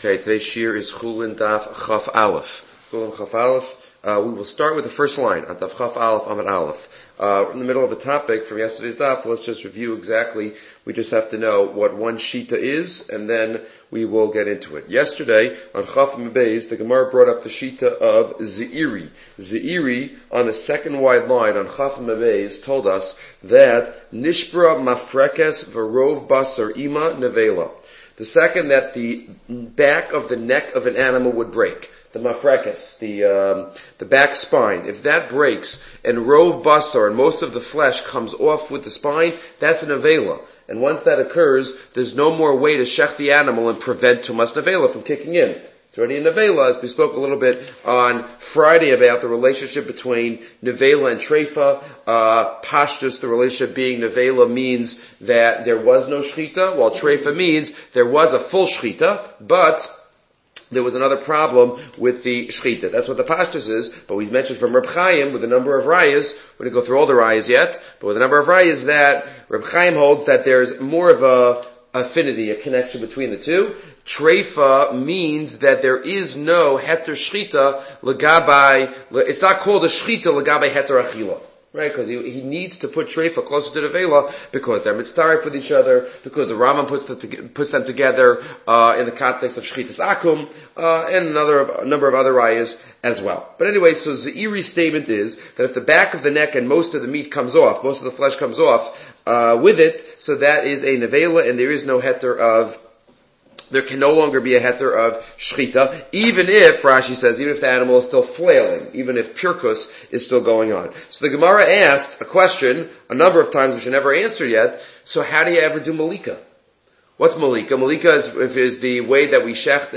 Okay, today's shir is Chulin Daf Chaf Aleph. Chulin Chaf Aleph. We will start with the first line on Daf Chaf Aleph Amud Aleph. In the middle of a topic from yesterday's daf, let's just review exactly. We just have to know what one shita is, and then we will get into it. Yesterday on Chaf Mebeis, the Gemara brought up the shita of Ze'iri. Ze'iri on the second wide line on Chaf Mebeis told us that Nishbra Mafrekes Verov Basar Ima Nevela. The second, that the back of the neck of an animal would break. The mafrekes, the back spine. If that breaks and rov basar, and most of the flesh comes off with the spine, that's an avela. And once that occurs, there's no more way to shech the animal and prevent tumas nevela from kicking in. It's already a nevela, as we spoke a little bit on Friday about the relationship between nevela and treifa. Pashtus, the relationship being nevela means that there was no shchita, while treifa means there was a full shchita, but there was another problem with the shchita. That's what the pashtus is, but we mentioned from Reb Chaim with a number of rayas. We didn't go through all the rayas yet, but with a number of rayas that Reb Chaim holds that there's more of a affinity, a connection between the two. Treifa means that there is no heter shchita legabai. It's not called a shchita legabai heter achila. Right, because he needs to put treifa closer to the vela because they're mitzaref with each other, because the Rambam puts them together in the context of shchitas akum, and a number of other rayas as well. But anyway, so Ze'iri's statement is that if the back of the neck and most of the meat comes off, most of the flesh comes off with it, so that is a nevela, and there is no heter of. There can no longer be a heter of shchita, even if, Rashi says, even if the animal is still flailing, even if pirkus is still going on. So the Gemara asked a question a number of times which I never answered yet. So how do you ever do malika? What's malika? Malika is the way that we shecht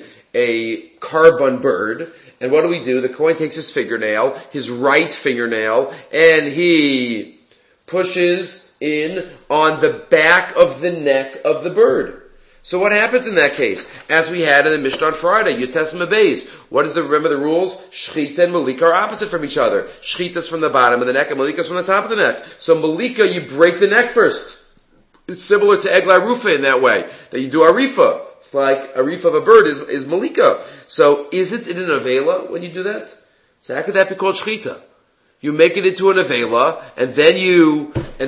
a carbon bird. And what do? The Kohen takes his fingernail, his right fingernail, and he pushes in on the back of the neck of the bird. So what happens in that case? As we had in the Mishnah on Friday, Yutes Mebeis. Remember the rules? Shchita and Malika are opposite from each other. Shchita is from the bottom of the neck and Malika is from the top of the neck. So Malika, you break the neck first. It's similar to Egla Rufa in that way, that you do Arifa. It's like Arifa of a bird is Malika. So is it in an Avela when you do that? So how could that be called Shchita? You make it into an Avela, and then you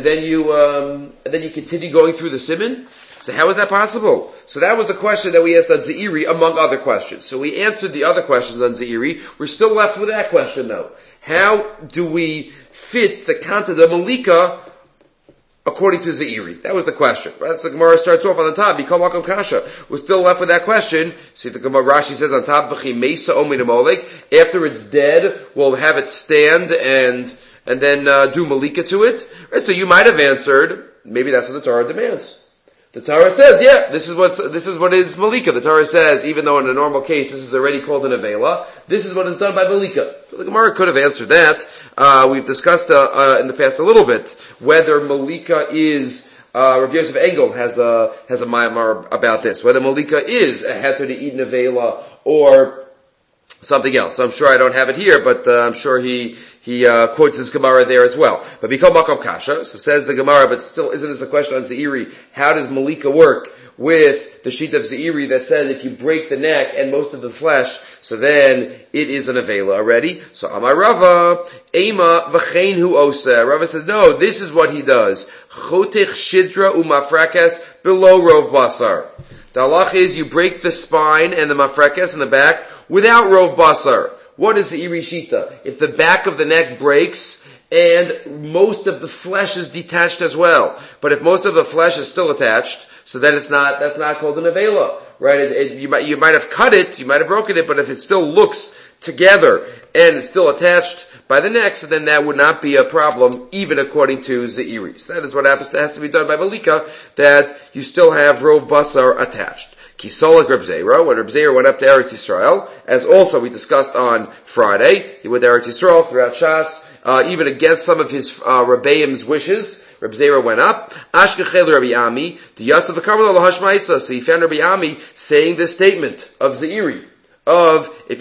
continue going through the Siman? So how is that possible? So that was the question that we asked on Ze'iri, among other questions. So we answered the other questions on Ze'iri. We're still left with that question though. How do we fit the concept of Malika according to Ze'iri? That was the question. Right? So the Gemara starts off on the top. Bikol Makom Kasha. We're still left with that question. See, the Gemara Rashi says on top, V'chi Mesa Omi Nemolek. After it's dead, we'll have it stand and then do Malika to it. Right? So you might have answered, maybe that's what the Torah demands. The Torah says, yeah, this is what is Malika. The Torah says, even though in a normal case this is already called an Avela, this is what is done by Malika. So the Gemara could have answered that. We've discussed in the past a little bit whether Malika is Rabbi Yosef Engel has a ma'amar about this, whether Malika is a heter to eat an Avela or something else. So I'm sure I don't have it here, but I'm sure he quotes his Gemara there as well. But Bikol Makom Kasha, so says the Gemara, but still, isn't this a question on Ze'iri? How does Malika work with the sheet of Ze'iri that says if you break the neck and most of the flesh, so then it is an Avela already? So Amar Rava, Ema v'chein hu oseh. Rava says, no, this is what he does. Chotech shidra umafrakes below rov basar. The halach is you break the spine and the mafrekes in the back without rov basar. What is the irishita? If the back of the neck breaks and most of the flesh is detached as well, but if most of the flesh is still attached, so then that's not called an avela, right? You might have cut it, you might have broken it, but if it still looks together and it's still attached by the neck, so then that would not be a problem, even according to Ze'iri. So that is what has to be done by Malika, that you still have rov basar attached. Kisolak Reb Zera, when Reb Zera went up to Eretz Yisrael, as also we discussed on Friday, he went to Eretz Yisrael throughout Shas, even against some of his Rebbeim's wishes. Reb Zera went up. Ashkechel Rabbi Ami, the Yasef Karmel Hashmaitza. So he found Rabbi Ami saying this statement of Ze'iri, of if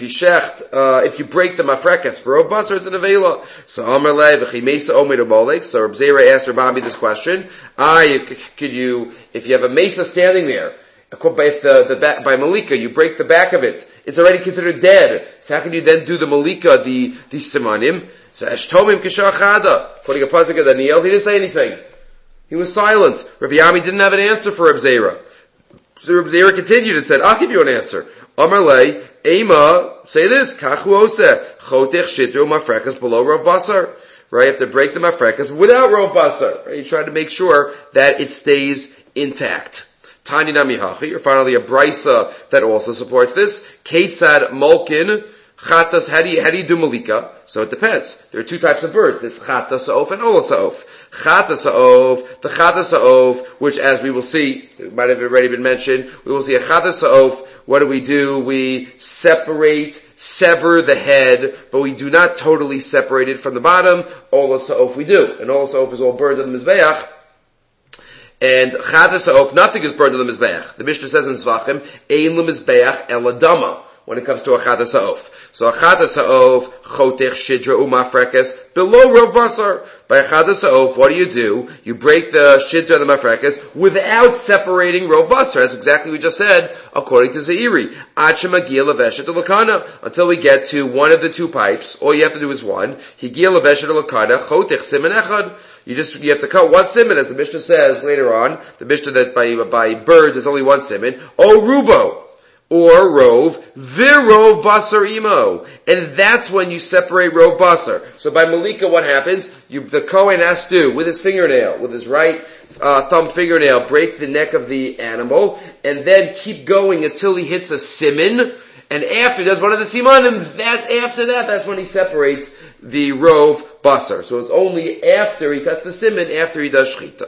you break the mafrekas for rov basar, it's an avela. So Amarle v'chi mesa omer molek. So Reb Zera asked Rabbi Ami this question: if you have a mesa standing there, By Malika, you break the back of it, it's already considered dead. So how can you then do the Malika, the Simanim? So Eshtomim Kishachada, putting a pasuk at Daniel, he didn't say anything. He was silent. Rabbi Yami didn't have an answer for Reb Zera. So Reb Zera continued and said, I'll give you an answer. Amar lei, Ema, say this, Kachu oseh, Chotech Shitru Mafrekas below Rav Basar. Right? You have to break the Mafrekas without Rav Basar. Right? You try to make sure that it stays intact. Tani Nami Hachi, or finally a brisa that also supports this. Ketzad Molkin, Chatas, how do you do Malika? So it depends. There are two types of birds. There's Chatas Sa'of and Ola Sa'of. Chatas Sa'of, the Chatas Sa'of, which as we will see, it might have already been mentioned, we will see a Chatas Sa'of. What do? We sever the head, but we do not totally separate it from the bottom. Ola Sa'of we do. And Ola Sa'of is all burned on the Mizbeach. And Chatas Sa'of, nothing is burned on the Mizbeach. The Mishnah says in Zvachim, Ein l'Mizbeach el Adama, when it comes to a Chatas Sa'of. So a Chatas Sa'of, Chotech Shidra Umafrekes, below Rav Basar. By a Chatas Sa'of, what do? You break the Shidra and the Mafrekes without separating Rav Basar. That's exactly what we just said, according to Zeiri. Achemagia Leveshet L'Lakana. Until we get to one of the two pipes, all you have to do is one. Higia Leveshet L'Lakana, Chotech Simen Echad. You have to cut one siman, as the Mishnah says later on. The Mishnah that by birds there's only one siman. O Rubo. Or Rove, Virov Basar Imo. And that's when you separate Rov Basar. So by Malika, what happens? The Kohen has to, with his fingernail, with his right thumb fingernail, break the neck of the animal, and then keep going until he hits a siman. And after he does one of the simanim, that's when he separates the Rov Basar. So it's only after he cuts the siman, after he does shchita.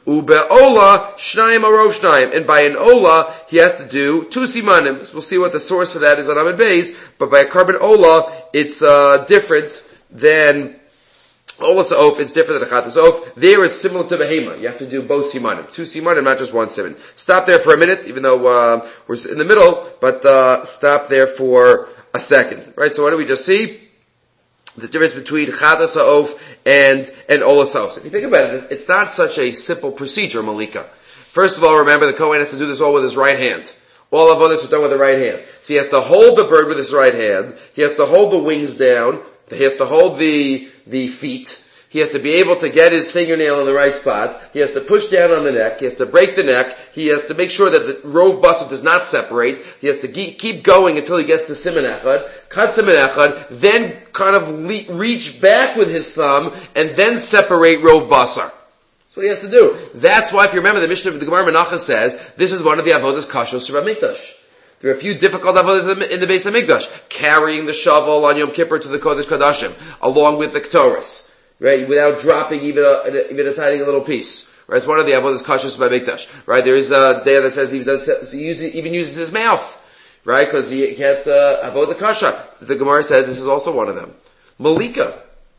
Ube'ola shnayim arov shnayim. And by an ola, he has to do two simanim. So we'll see what the source for that is on Amid Beis. But by a carbon ola, it's different than ola sa'of. It's different than a chatas sa'of. There is similar to behema. You have to do both simanim. Two simanim, not just one siman. Stop there for a minute, even though we're in the middle, but stop there for a second. Right, so what do we just see? The difference between Chatas Sa'of and Ola Sa'of. If you think about it, it's not such a simple procedure, Malika. First of all, remember the Kohen has to do this all with his right hand. All of this is done with the right hand. So he has to hold the bird with his right hand. He has to hold the wings down. He has to hold the feet. He has to be able to get his fingernail in the right spot. He has to push down on the neck. He has to break the neck. He has to make sure that the Rov Basar does not separate. He has to keep going until he gets to Siman Echad, cut Siman Echad, then kind of reach back with his thumb, and then separate Rov Basar. That's what he has to do. That's why, if you remember, the Mishnah of the Gemara Menachos says, this is one of the Avodas Kashos Sheba Mikdash. There are a few difficult avodas in the Beis HaMikdash. Carrying the shovel on Yom Kippur to the Kodesh Kodashim, along with the Ktoros. Right, without dropping even a tiny little piece. Right, it's one of the avodas kashos by Mikdash. Right, there is a day that says he even uses his mouth. Right, because he can't avodah kasha. The Gemara said this is also one of them. Malika,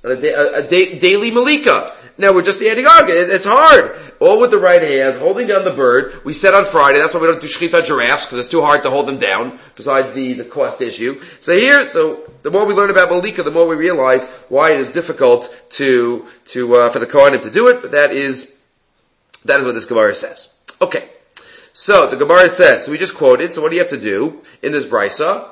a daily Malika. Now we're just adding on. It's hard. All with the right hand, holding down the bird. We said on Friday, that's why we don't do shechita giraffes, because it's too hard to hold them down, besides the cost issue. So the more we learn about Malika, the more we realize why it is difficult for the Kohanim to do it, but that is what this Gemara says. Okay. So the Gemara says, so we just quoted, so what do you have to do in this brisa?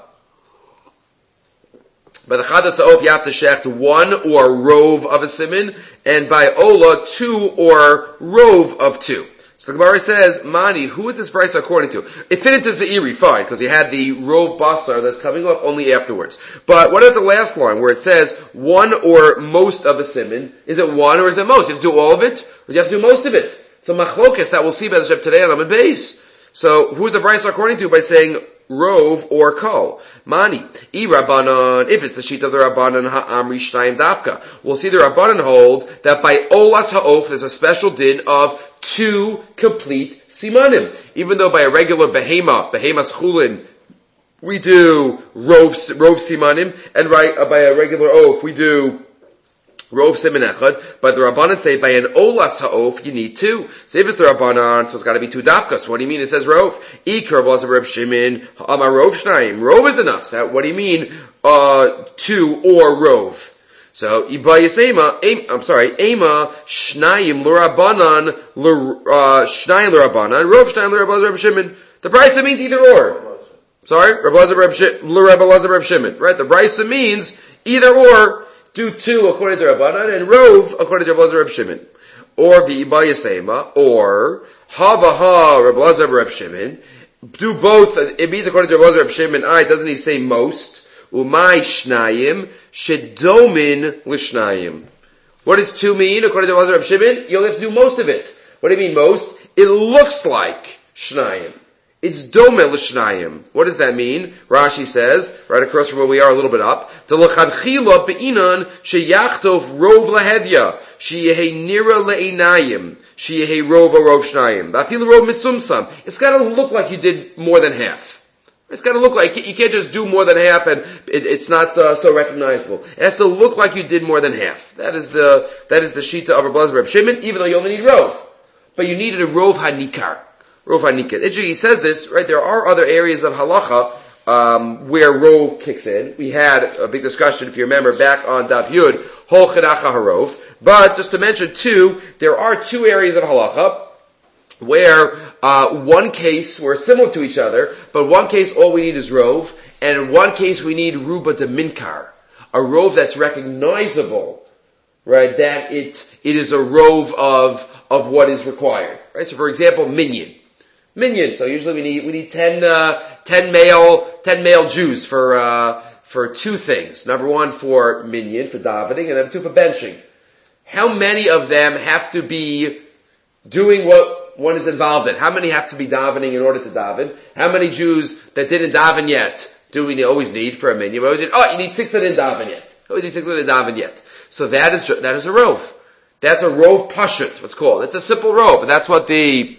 By the Chatas Sa'of, you have to shecht one or rov of a siman, and by Ola, two or rov of two. So the Gemara says, Mani, who is this brisa according to? It fit into Zeiri, fine, because he had the rov basar that's coming off only afterwards. But what is the last line where it says one or most of a siman? Is it one or is it most? You have to do all of it, or you have to do most of it? It's a machlokes that we'll see by the Shep today on Amid Beis. So who's the brisa according to? By saying rov or kol. Mani. I Rabbanan, if it's the sheet of the Rabbanan ha'amri shnayim dafka. We'll see the Rabbanan hold that by olas ha'of there's a special din of two complete simanim. Even though by a regular behema schulin, we do rov simanim, and by a regular oaf we do rov siman echad, but the Rabbanan say by an olas ha'of you need two. So if it's the Rabbanan, so it's got to be two dafkas. What do you mean it says rov? Ikar was a Reb Shimon, amar rov shnayim. Rov is enough. So what do you mean two or rov? So Ema shnayim l'Rabbanan, shnayim l'Rabbanan, rov shnayim l'Rabbanan Reb Shimon. The Brisa means either or. Sorry? Rabbi Elazar Reb Shimon. Right? The Brisa means either or, do two according to Rabbanan, and Rov according to Rabbi Elazar Reb Shimon. Or V'iba Yasema, or Havaha Rabbi Elazar Reb Shimon. Do both. It means according to Rabbi Elazar Reb Shimon, doesn't he say most? Umay Shnayim, Shedomin Lishnayim. What does two mean according to Rabbi Elazar Reb Shimon? You'll have to do most of it. What do you mean most? It looks like Shnayim. It's domel l'shnayim. What does that mean? Rashi says, right across from where we are, a little bit up, T'lachadchila be'inan sheyachtof rov lahedya, sheyehe nira le'inayim, sheyehe rov shnayim. Ba'afilu rov mitzumsam. It's gotta look like you did more than half. It's gotta look like, you can't just do more than half and it's not so recognizable. It has to look like you did more than half. That is the shita of Rabbi Elazar Reb Shimon, even though you only need rov. But you needed a rov hanikar. Rov hanikar. He says this, right, there are other areas of halacha, where rov kicks in. We had a big discussion, if you remember, back on Daf Yud, hol chedacha harov. But, just to mention there are two areas of halacha, where, one case, we're similar to each other, but one case all we need is rov, and in one case we need ruba de minkar. A rov that's recognizable, right, that it is a rov of what is required. Right? So for example, minyan. So usually we need 10 male Jews for two things. Number one for minyan, for davening, and number two for benching. How many of them have to be doing what one is involved in? How many have to be davening in order to daven? How many Jews that didn't daven yet do we always need for a minyan? We always need, you need 6 that didn't daven yet. Always need 6 that didn't daven yet. So that is a rov. That's a rov pashut, what's called. It's a simple rov, and that's what the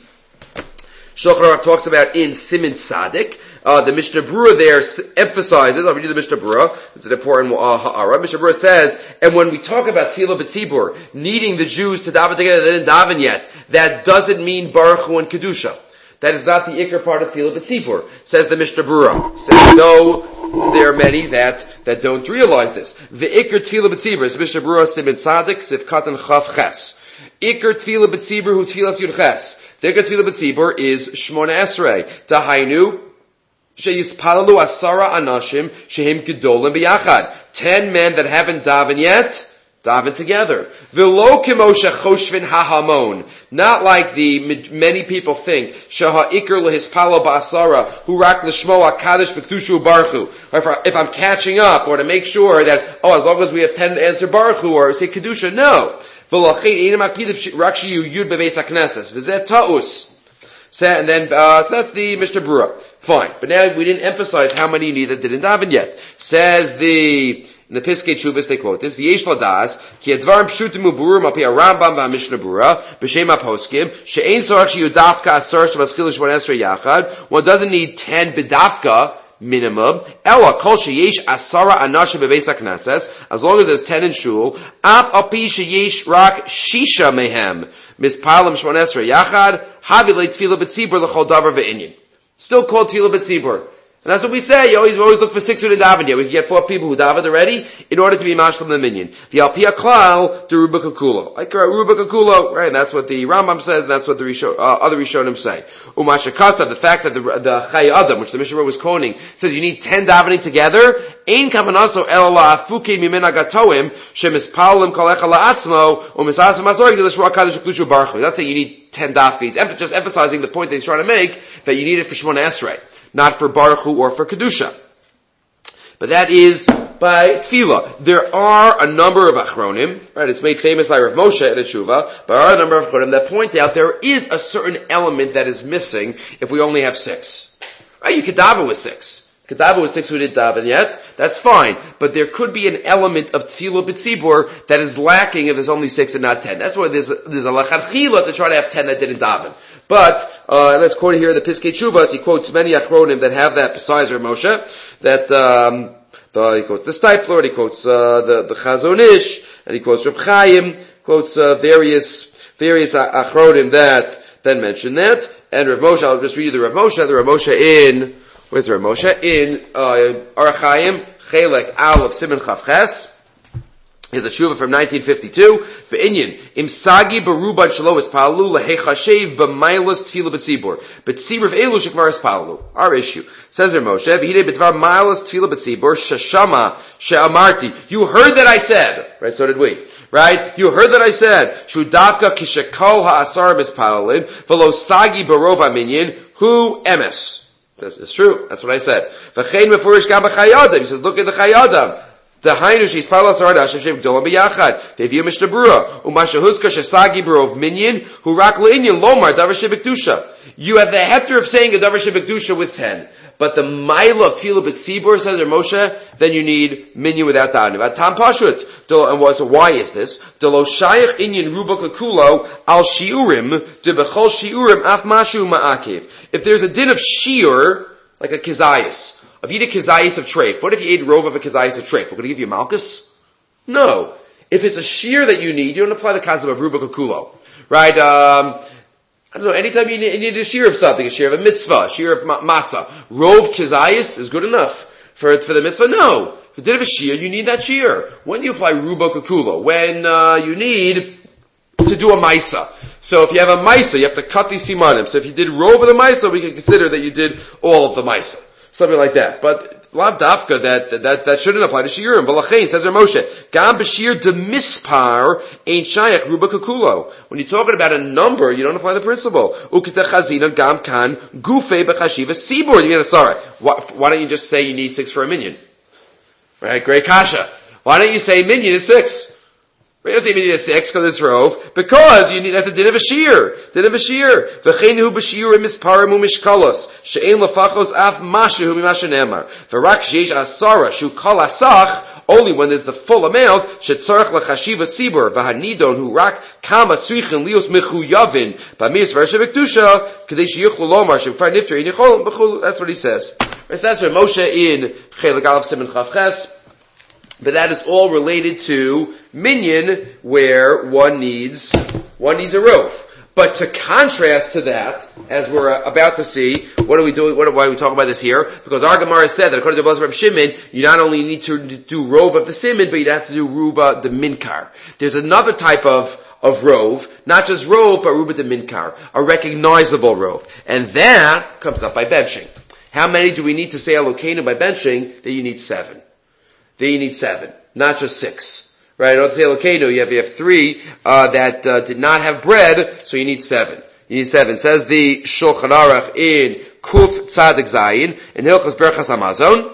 Shulchan Aruch talks about in Siman Tzadik. The Mishnah Berurah there emphasizes, I'll read you the Mishnah Berurah, it's an important ha'ara. Mishnah Berurah says, and when we talk about Tefillah B'tzibur, needing the Jews to daven together, they didn't daven yet, that doesn't mean Baruch Hu and Kedusha. That is not the ikar part of Tefillah B'tzibur, says the Mishnah Berurah. Says, no, there are many that don't realize this. The ikar Tefillah B'tzibur is Mishnah Berurah Siman Tzadik, Sif Katan Chav Ches. Ikar Tefillah B'tzibur Hu Tefillas Yud Ches. The ikar Tefillah B'tzibur is Shmona Esrei. Tahainu, Sheyispalalu Asara Anashim, Shehim Gedolim B'yachad. 10 men that haven't daven yet, daven together. V'lo kimosha choshvin hahamon. Not like the many people think. Shaha ikar lehispalo ba'asara hu rak l'shmo hakadosh b'kedushu baruch hu. If I'm catching up, or to make sure that as long as we have 10 to answer baruch hu or say kedusha, no. V'lachin einam akpidav rak shiyu yud bebeis haknesses. V'zeh ta'us. And then so that's the Mishnah Berurah. Fine, but now we didn't emphasize how many you need that didn't daven yet. Says in the Piskei Teshuvos, they quote this: "V'yesh ladas ki advarim pshutim uburim al pi Rambam v'Mishnah Berurah b'shem haposkim she'ein tzarich sheyudafka asar shemaschil shmona esrei yachad." One doesn't need 10 bedafka minimum. Ela kol sheyesh asara anashim bebeis haknesses, as long as there's 10 in shul. Ap al pi sheyesh rak shisha mehem mispalim shmona esrei yachad havi le'tefillah b'tzibur l'chol davar ve'inyan. Still called Tefillah B'tzibur. And that's what we say. You always look for 6 who didn't daven yet. We can get 4 people who davened already in order to be mashlam the minyan. The alpia klal to Ruba Kakulo. I correct Ruba Kakulo, right? And that's what the Rambam says, and that's what the other Rishonim say. Umashakasav, the fact that the Chayei Adam, which the Mishnah was quoting, says you need 10 davening together. Ein kamanaso el la'afuke mimena gatoim shemispalim kol echad la'atzmo u'misasem mazorig l'shua kadosh k'lushu baruch hu. That's saying you need 10 dafka. He's just emphasizing the point that he's trying to make, that you need it for Shmona Esrei, not for Baruch Hu or for Kedusha. But that is by Tefillah. There are a number of Achronim, right? It's made famous by Rav Moshe at Tshuva, but there are a number of Achronim that point out there is a certain element that is missing if we only have 6. Right? You could daven with 6. Kedava with 6 who didn't daven yet, that's fine. But there could be an element of Tefillah B'tzibur that is lacking if there's only 6 and not 10. That's why there's a lachadchila to try to have 10 that didn't daven. But, let's quote here the Piskei Teshuvos. He quotes many Achronim that have that besides Rav Moshe, that, he quotes the Steipler, he quotes, the Chazon Ish, and he quotes Reb Chaim, quotes, various Achronim that then mention that. And Rav Moshe, I'll just read you the Rav Moshe in, where's Rav Moshe? In Orach Chaim, Chelek Aleph Siman Chav Ches. Here's a shuva from 1952. Be'inyan, imsagi baruban shelo ispalu lehechashev b'mailas tefila b'tzibur. B'tzibur v'elu shekvar ispalu. Our issue. Says Moshe, v'hidei b'tvar mailas tefila b'tzibur, sheshama, she'amarti. You heard that I said. Right, so did we. Right? You heard that I said, shudavka kishekol ha'asar mispalin, v'lo sagi barov ha'minyan, hu emes. That's true. That's what I said. V'chein mefurish gam b'chayadam. He says, look at the chayadam. The Hainush is Palas Arda Hashem Gdola B'Yachad. They view Mishnah Umashahuzka Shesagi Brov Minyan who rak le'inyan Lomar Davar Shebekdusha. You have the heter of saying a Davar Shebekdusha with 10, but the Maila of Tefillah B'Tzibur says Moshe, then you need Minyan without Davar. About Tam Pashut. And why is this? Delo Shayach Inyan Ruba Kakulo Al Shiurim De Bechol Shiurim Af Mashu Ma'akev. If there's a din of Shiur, like a Kizayas. If you eat a kizayis of treif, what if you ate rov of a kizayis of treif? We're going to give you malchus? No. If it's a shear that you need, you don't apply the concept of ruba kakulo. Right? I don't know, anytime you need a shear of something, a shear of a mitzvah, a shear of matzah, rov kizayis is good enough for the mitzvah? No. If you did have a shear, you need that shear. When do you apply ruba kakulo? When you need to do a maisa. So if you have a maisa, you have to cut these simanim. So if you did rov of the maisa, we can consider that you did all of the maisa. Something like that. But lav dafka, that shouldn't apply to shiurim. V'lachein, says Moshe, gam b'shir de mispar ain't shayach ruba kakulo. When you're talking about a number, you don't apply the principle. Ukita chazina gam kan gufe b'chashiva sibur. You mean, sorry. Why don't you just say you need 6 for a minyan? Right? Great kasha. Why don't you say minyan is 6? We don't say minyan is 6 because it's rov. Because you need, that's a din of a shear. Din of a shear. V'cheinu b'shiurim misparim u'mishkalos. She'en lefachos af mashu mimasha nemar. V'rak sheyesh asara shu kol asach. Only when there's the full amount. Shetzarech l'chashiva sibur. V'hanidon hu rak kama tzrichen lios mechuyavin. B'miris v'reshe v'kedusha. K'dei sheyuchlu lomar shemfar nifter in yicholim b'chul. That's what he says. Right, so that's what Moshe in Chelik Aleph Siman Chav Ches. But that is all related to minyan, where one needs a rov. But to contrast to that, as we're about to see, what are we doing? Why are we talking about this here? Because our Gemara said that according to Rabbi Shimon, you not only need to do rov of the siman, but you have to do ruba the minkar. There's another type of rov, not just rov, but ruba the minkar, a recognizable rov, and that comes up by benching. How many do we need to say Elokeinu by benching? That you need 7. Then you need 7, not just 6. Right? Don't say Elokeinu, you have 3 that did not have bread, so you need 7. You need 7. Says the Shulchan Aruch in Kuf Tzadik Zayin, in Hilchos Berachas Hamazon.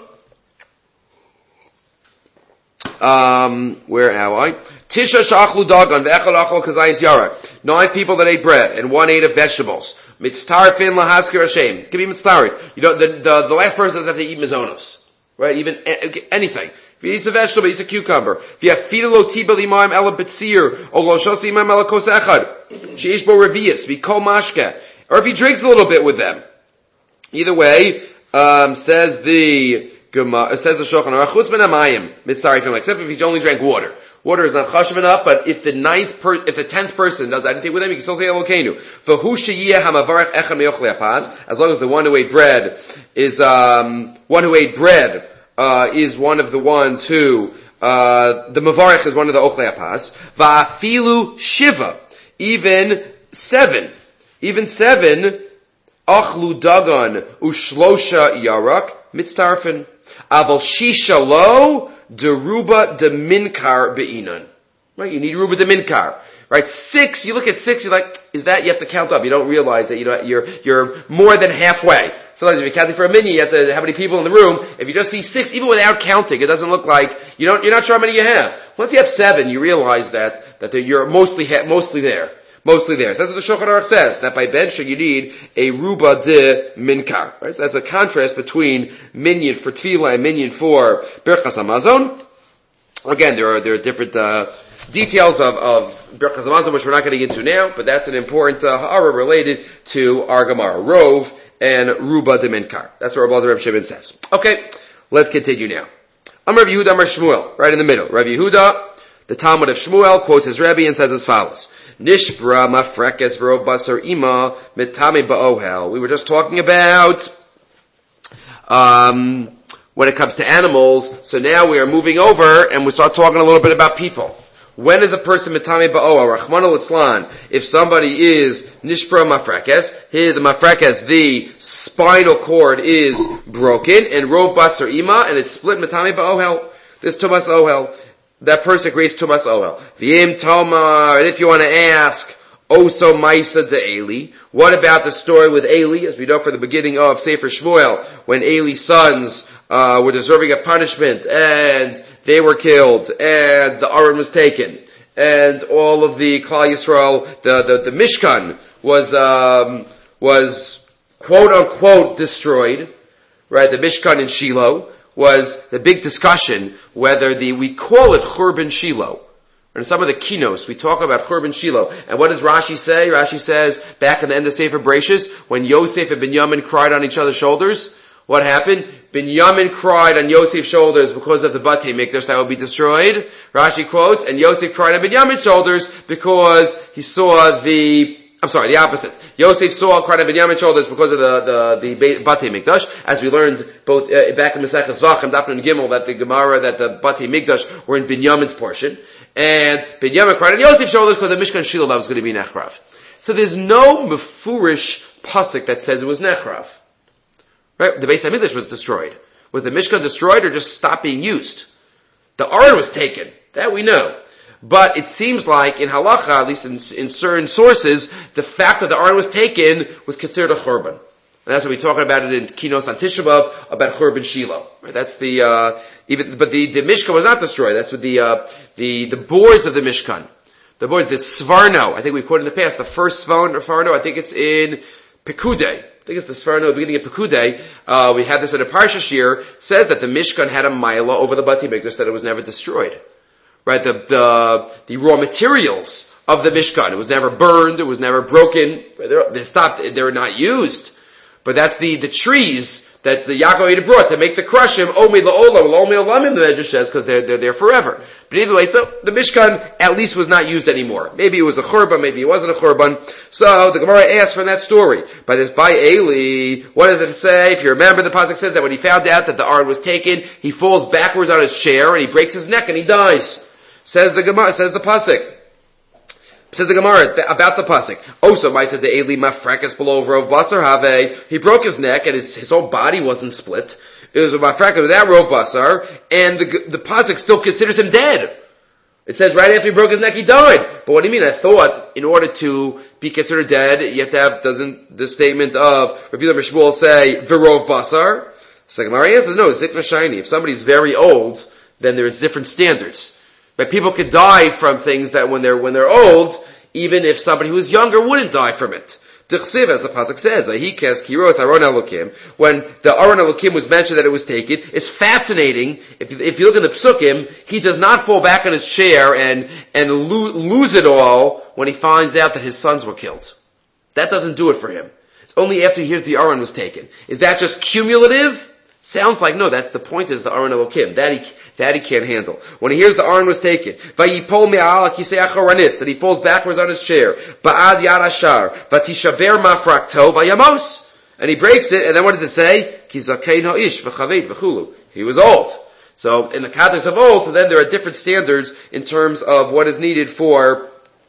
Where am I? Tisha shachlu dagan ve'echad achol kazayis yarak. 9 people that ate bread, and 1 ate of vegetables. Mitztarfin lahaskir Hashem. Can be mitztarit. You know, the last person doesn't have to eat mizonos. Right? Even anything. If he eats a vegetable, he eats a cucumber. If you have fidelo tiba limaim ela betzir, or lo shos imam ela kos echad, sheish bo revius, v'kol mashke, or if he drinks a little bit with them. Either way, says the Shulchan Aruch, chutz ben hamayim, mitzarifim, except if he only drank water. Water is not chashuv enough, but if the 10th person does anything with him, you can still say Elokeinu. V'hu sheyeh hamavarech echad meyochlei hapaz, as long as the one who ate bread is is one of the ones who, the Mavarech is one of the Ochlei Hapaz. Va'afilu Shiva. Even 7. Achlu Dagan Ushlosha Yarak Mitztarfin. Aval Shisha Lo Deruba de Minkar Be'inan. Right? You need Ruba de Minkar. Right? 6, you look at 6, you're like, is that, you have to count up. You don't realize that you're more than halfway. Sometimes if you're counting for a minyan, you have to, how many people in the room. If you just see 6, even without counting, it doesn't look like, you're not sure how many you have. Once you have 7, you realize that you're mostly there. Mostly there. So that's what the Shulchan Aruch says, that by benching you need a ruba de minkar. Right? So that's a contrast between minyan for tefillah and minyan for Birchas Hamazon. Again, there are different, details of Birchas Hamazon, which we're not getting into now, but that's an important, ha'ara related to our Gemara. Rov and Ruba de Minkar. That's what Rabbi Shimon says. Okay, let's continue now. Amar Rav Yehuda Amar Shmuel, right in the middle. Rav Yehuda, the Talmud of Shmuel, quotes his Rebbe and says as follows. Nishbra mafrekes v'rov basar ima mitame ba'ohel. We were just talking about, when it comes to animals. So now we are moving over and we start talking a little bit about people. When is a person metame ba'oel? Rachmana litzlan. If somebody is nishbra mafrekes, here the mafrekes, the spinal cord is broken, and rov basar ima, and it's split metame ba'oel. This tumas ohel. That person creates tumas ohel. V'im tomar, and if you want to ask, Oso Maisa de Eli. What about the story with Eli? As we know from the beginning of Sefer Shmuel, when Eli's sons were deserving of punishment, and they were killed, and the Aron was taken, and all of the Klal Yisrael, the Mishkan was quote unquote destroyed. Right, the Mishkan in Shiloh was the big discussion whether we call it Churban Shiloh. In some of the kinos, we talk about Churban Shiloh. And what does Rashi say? Rashi says, back in the end of Sefer Bereshis, when Yosef and Binyamin cried on each other's shoulders, what happened? Binyamin cried on Yosef's shoulders because of the Batei Mikdash that would be destroyed. Rashi quotes, and Yosef cried on Binyamin's shoulders because he saw the opposite. Yosef cried on Binyamin's shoulders because of the Batei Mikdash, as we learned both back in Masechah Zvachim, Daf Nun Gimel, that the Gemara, that the Batei Mikdash were in Binyamin's portion. And Binyamin cried on Yosef's shoulders because the Mishkan Shiloh that was going to be Nechrav. So there's no mefurish pasuk that says it was Nechrav. Right? The Beis HaMikdash was destroyed. Was the Mishkan destroyed or just stopped being used? The Aron was taken. That we know. But it seems like in Halacha, at least in certain sources, the fact that the Aron was taken was considered a Churban. And that's what we're talking about it in Kinos on Tisha B'Av, about Churban Shiloh. Right? That's the Mishkan was not destroyed. That's what the boards of the Mishkan. The Svarno, I think we've quoted in the past, the first Svarno, I think it's in Pekudei. I think it's the Svarno, the beginning of Pekudei. We had this in a Parsha Shir, says that the Mishkan had a Maila over the Batei Mikdash, that it was never destroyed. Right? The raw materials of the Mishkan, it was never burned, it was never broken, they were not used. But that's the trees that the Yaakov had brought to make the crushim, Omi la'olam, Omi olamim, the Medrash says, because they're there forever. But anyway, so the Mishkan at least was not used anymore. Maybe it was a Churban, maybe it wasn't a Churban. So the Gemara asks from that story, but it's by Eli, what does it say? If you remember, the pasuk says that when he found out that the Aron was taken, he falls backwards on his chair and he breaks his neck and he dies. Says the Gemara, says the pasuk. Says the Gemara about the pasuk. Also, I said the Eli mafrekas below rov basar have. He broke his neck and his whole body wasn't split. It was a mafrekas without rov basar, and the pasuk still considers him dead. It says right after he broke his neck, he died. But what do you mean? I thought in order to be considered dead, you have to have, doesn't the statement of Rabbi Shmuel say v'rov basar? So the Gemara answers no. Zikna shiny. If somebody's very old, then there's different standards. But people could die from things that when they're old, even if somebody who's younger wouldn't die from it. Dichsiv, as the pasuk says, Vayikes kiros Aron Elokim. When the Aron Elokim was mentioned that it was taken, it's fascinating. If you look at the psukim, he does not fall back on his chair and lose it all when he finds out that his sons were killed. That doesn't do it for him. It's only after he hears the Aron was taken. Is that just cumulative? Sounds like no. That's the point. Is the Aron Elokim that he can't handle. When he hears the Aron was taken, Vayipol me'al kisei achoranis, that he falls backwards on his chair, Ba'ad yad ashar, Vatishaber mafrakto vayamos, and he breaks it, and then what does it say? Ki zakein ha'ish v'chaveit v'chulu. He was old. So in the context of old, so then there are different standards in terms of what is needed for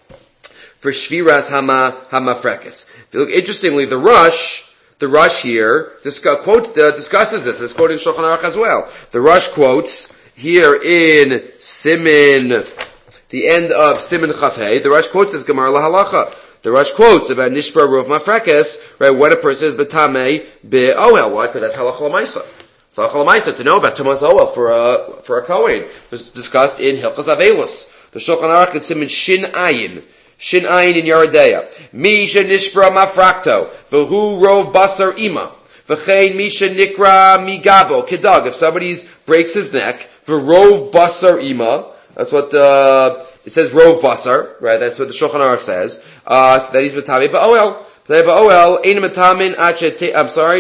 shviras hamafrekes. If you look, interestingly, the Rush here discusses this. It's quoted in Shulchan Aruch as well. The Rush quotes here in Simin, the end of Simin Chafei, the Rush quotes this Gemara Lahalacha. The Rush quotes about Nishbar Rov Mafrekes, right, when a person is Betame Be'ohel. Why? Because that's Halachah L'maisa. It's Halachah L'maisa to know about Tumas Ohel for a Kohen. It was discussed in Hilchos Avelos. The Shulchan Aruch in Simin Shin Ayin in Yeridea. Misha Nishbra Mafrakto, V'hu Rov Basar Ima, V'chein Misha Nikra Migabo, Kedag. If somebody breaks his neck, V'rov Basar Ima, that's what it says Rov Basar, right? That's what the Shulchan Aruch says. So that he's Matame Ba'oel. Ba'oel, Ein Matamin Achete,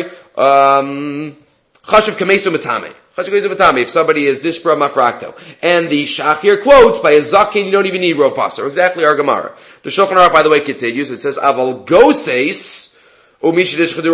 Chashav Kamesu Matame. If somebody is Nishbra Mafrakto. And the Shachir quotes, by a Zakin, you don't even need Rov Basar. Exactly our Gemara. The Shulchan Aruch, by the way, continues. It says, Aval Goses, They are not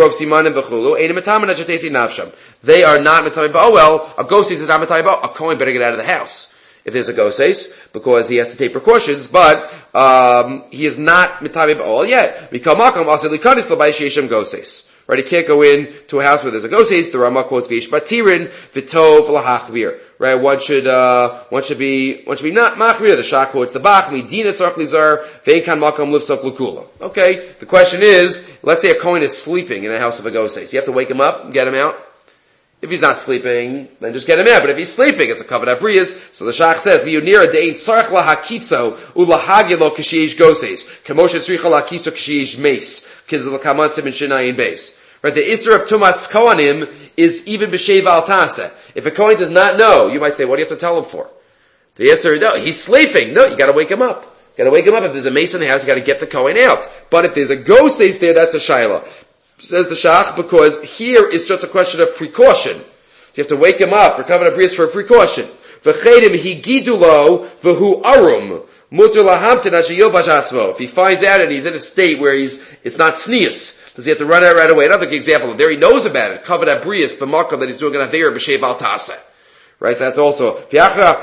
Matami Ba'oel. A Goseis is not Matami Ba'oel. A Kohen better get out of the house if there's a Goseis, because he has to take precautions, but he is not Matami Ba'oel yet. Right, he can't go in to a house where there's a Goseis. The Rama quotes Vish Batirin, Vitov Lahachvir. Right, one should be not Machvir. The Shah quotes the Bach, Medina Tzarch Lizar, Veinkan Makam Livsok Lukula. Okay, the question is, let's say a Kohen is sleeping in a house of a Goseis. You have to wake him up and get him out. If he's not sleeping, then just get him out. But if he's sleeping, it's a covered abrias. So the Shach says, "V'yunira de'in tzarch lahakitzo ulahagilo k'sheish Goseis k'moshe tzricha lakiso k'sheish meis k'zil kamansim and shinayin beis." Right, the Isser of Tumas Kohanim is even b'sheva al taseh. If a Kohen does not know, you might say, what do you have to tell him for? The answer is, no, he's sleeping. No, you gotta wake him up. You gotta wake him up. If there's a mace in the house, you gotta get the Kohen out. But if there's a Goseis there, that's a Shaila. Says the Shach, because here is just a question of precaution. So you have to wake him up for Kavanah Bris for a precaution. V'chedim higidulo v'hu arum muter lahamtin ashayil b'shasmo. If he finds out and he's in a state where it's not sneeze, does he have to run out right away? Another example, there he knows about it. Kavanah Bris b'makom that he's doing an aver b'shev al taseh. Right, so that's also so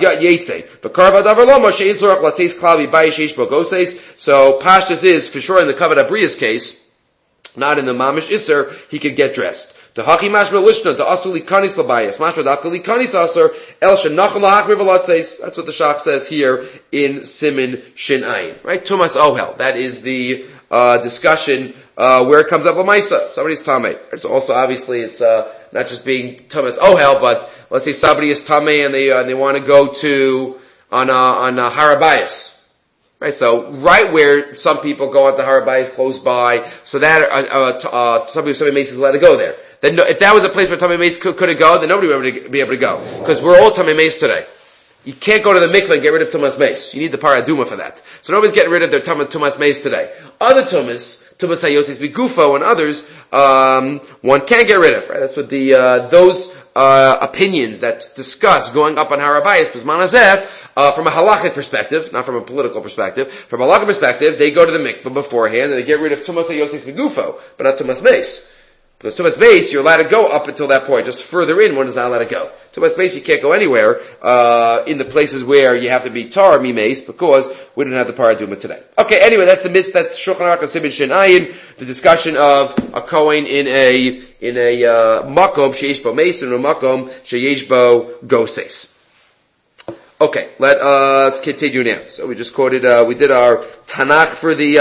Pashtus is for sure in the Kavanah Bris case. Not in the Mamish Isser, he could get dressed. The Hachi Mashma Lishna, the Asuli Kanis Labayas, Mashma Dafkali Kanis Asur, El Shenachal Lahakri Velatzeis. That's what the Shach says here in Simin Shin Ayin. Right? Tumas Ohel. That is the discussion where it comes up Lamaisa. Somebody's Tameh. So also obviously it's not just being Tumas Ohel, but let's say somebody is Tameh and they want to go to on Harabayas. Right, so right where some people go onto Harabayis close by, so that somebody Mace is allowed to go there. Then if that was a place where Tamei Mace could go, then nobody would be able to go, because we're all Tamei Mace today. You can't go to the mikveh and get rid of Tumas Mace. You need the Paraduma for that. So nobody's getting rid of their Tumas Mace today. Other Tumas Hayotis Bigufo and others, one can get rid of. Right, that's what those opinions that discuss going up on Harabayis Bismanazeh. From a halachic perspective, not from a political perspective, from a halachic perspective, they go to the mikveh beforehand and they get rid of Tumas Hayotis Vigufo, but not Tumas Mace. Because Tumas Mace, you're allowed to go up until that point. Just further in, one is not allowed to go. Tumas Mace, you can't go anywhere, in the places where you have to be tar mi mace, because we don't have the paraduma today. Okay, anyway, that's Shulchan Aruch and Simin Shin Ayin, the discussion of a Kohen in a makom sheyesh bo mace and a makom sheyesh bo Goseis. Okay, let us continue now. So we just quoted, we did our Tanakh for the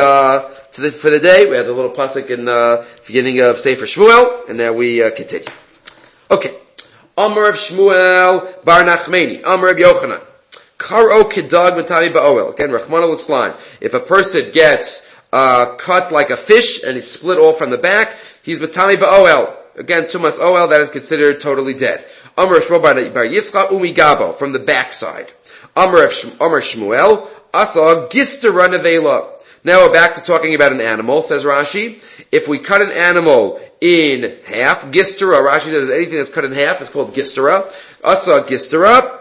day. We had the little pasuk in beginning of Sefer Shmuel, and now we continue. Okay. Amar of Shmuel bar Nachmeni, Amar of Yochanan, Karo kedag matami ba'oel. Again, Rachmana l'tzlan. If a person gets cut like a fish and it's split off from the back, he's matami ba'oel. Again, Tumas Oel, that is considered totally dead. Amar Shmuel bar Yitzchak umigabo, from the backside. Amar Shmuel, asa gistera nevela. Now we're back to talking about an animal, says Rashi. If we cut an animal in half, gistera, Rashi says anything that's cut in half is called gistera. Asa gistera.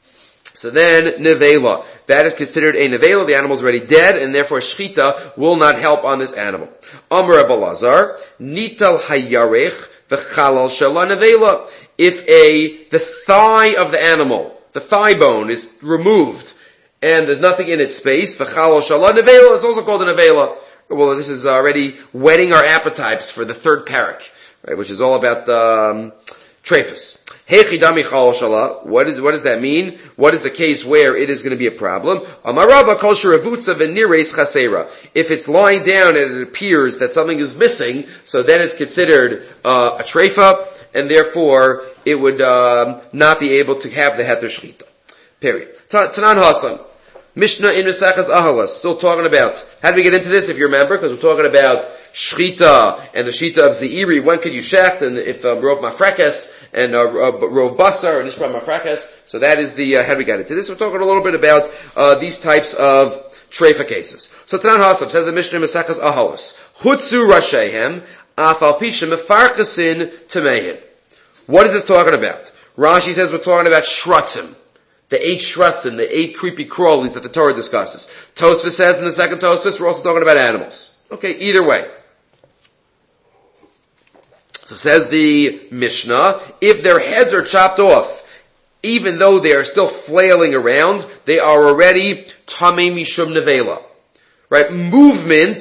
So then, nevela. That is considered a nevela. The animal is already dead, and therefore shchita will not help on this animal. Amar Abelazar, nital hayarech v'chalal shala nevela. If the thigh of the animal, the thigh bone is removed, and there's nothing in its space, v'chalal shala nevela, it's also called a nevela. Well, this is already whetting our appetites for the third parak, right, which is all about trephus. Hechidami chalal shala. What does that mean? What is the case where it is going to be a problem? Amarava kol sheravutza v'nireis chasera. If it's lying down and it appears that something is missing, so then it's considered a treifa, and therefore it would not be able to have the heter shchita. Period. Tanan Hasan. Mishnah in Mesachas Ahalas. Still talking about, how do we get into this if you remember? Because we're talking about shchita and the shita of Zeiri. When could you shecht? And if Rov Mafrekes and Rov Basar and Ishma Mafrekes. So that is the, how do we get into this? We're talking a little bit about these types of treifa cases. So Tanan Hasan says the Mishnah in Mesachas Ahalas. Hutzu Rashehem Afal Pisha Mefarkasin Tamehin. What is this talking about? Rashi says we're talking about shrutzim. The 8 shrutzim, the 8 creepy crawlies that the Torah discusses. Tosfos says in the second Tosfos we're also talking about animals. Okay, either way. So says the Mishnah, if their heads are chopped off, even though they are still flailing around, they are already tamei mishum nevela. Right? Movement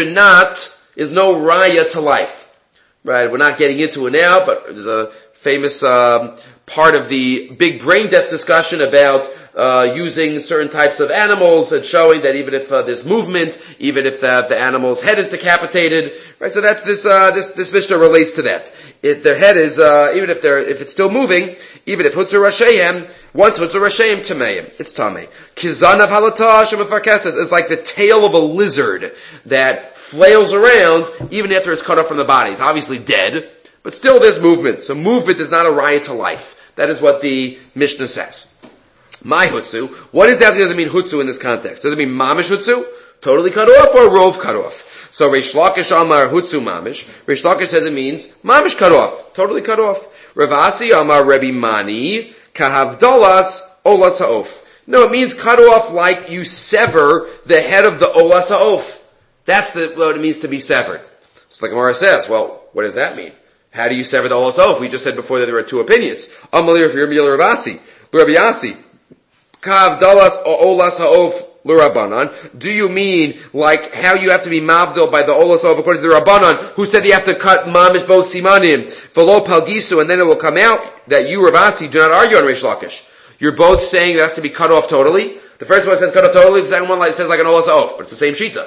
is no raya to life. Right? We're not getting into it now, but there's a famous part of the big brain death discussion about using certain types of animals and showing that even if there's movement, even if the animal's head is decapitated, right? So that's this Mishnah relates to that. Their head is even if it's still moving, even if Hutzur Rasheim, once Hutzur Rasheim Tameim, it's Tamei. Kizanav Halata Shemafarkestes is like the tail of a lizard that flails around even after it's cut off from the body. It's obviously dead, but still there's movement. So movement is not a riot to life. That is what the Mishnah says. My Hutsu, what exactly does it mean Hutsu in this context? Does it mean Mamish Hutsu? Totally cut off or Rov cut off? So Reish Lakish Amar Hutsu Mamish. Reish Lakish says it means Mamish cut off. Totally cut off. Ravasi Amar Rebbe Mani Kahavdolas Olas Ha'of. No, it means cut off like you sever the head of the Olas Ha'of. That's what it means to be severed. So like Gemara says, well, what does that mean? How do you sever the Olas Ha'of? We just said before that there were two opinions. Amalir V'Yirmiyel Ravasi. Rabbi Yasi. Kahavdolas Olas Ha'of. L'Rabbanan. Do you mean like how you have to be mavdil by the Olas Ha'of according to the Rabbanan, who said you have to cut mamish both simanim, v'lo palgisu, and then it will come out that you, Ravasi, do not argue on Reish Lakish. You're both saying that it has to be cut off totally. The first one says cut off totally, the second one says like an Olas Ha'of, but it's the same shita.